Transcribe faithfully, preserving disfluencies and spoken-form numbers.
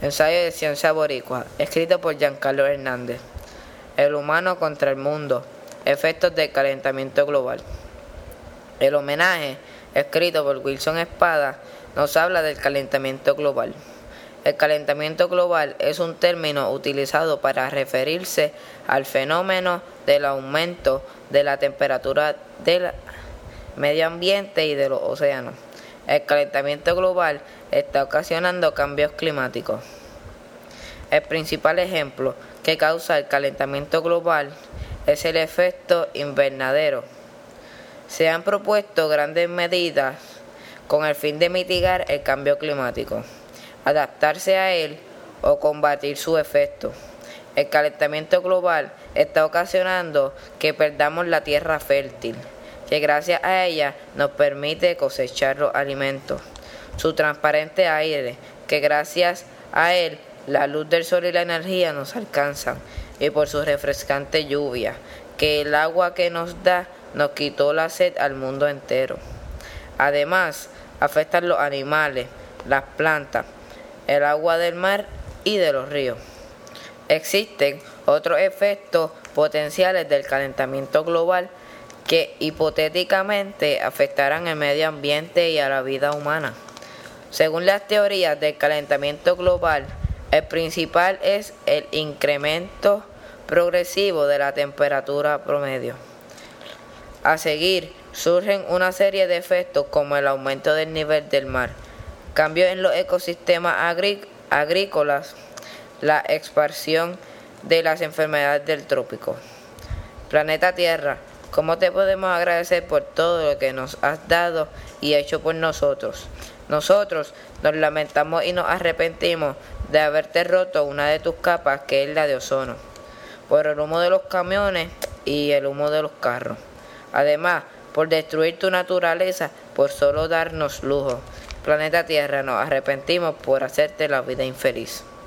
Ensayo de ciencia boricua, escrito por Giancarlo Hernández. El humano contra el mundo, efectos del calentamiento global. El homenaje, escrito por Wilson Espada, nos habla del calentamiento global. El calentamiento global es un término utilizado para referirse al fenómeno del aumento de la temperatura del medio ambiente y de los océanos. El calentamiento global está ocasionando cambios climáticos. El principal ejemplo que causa el calentamiento global es el efecto invernadero. Se han propuesto grandes medidas con el fin de mitigar el cambio climático, adaptarse a él o combatir su efecto. El calentamiento global está ocasionando que perdamos la tierra fértil, que gracias a ella nos permite cosechar los alimentos. Su transparente aire, que gracias a él la luz del sol y la energía nos alcanzan. Y por su refrescante lluvia, que el agua que nos da nos quitó la sed al mundo entero. Además, afectan los animales, las plantas, el agua del mar y de los ríos. Existen otros efectos potenciales del calentamiento global que hipotéticamente afectarán el medio ambiente y a la vida humana. Según las teorías del calentamiento global, el principal es el incremento progresivo de la temperatura promedio. A seguir, surgen una serie de efectos como el aumento del nivel del mar, cambios en los ecosistemas agrí- agrícolas, la expansión de las enfermedades del trópico. Planeta Tierra, ¿cómo te podemos agradecer por todo lo que nos has dado y hecho por nosotros? Nosotros nos lamentamos y nos arrepentimos de haberte roto una de tus capas, que es la de ozono, por el humo de los camiones y el humo de los carros. Además, por destruir tu naturaleza, por solo darnos lujo. Planeta Tierra, nos arrepentimos por hacerte la vida infeliz.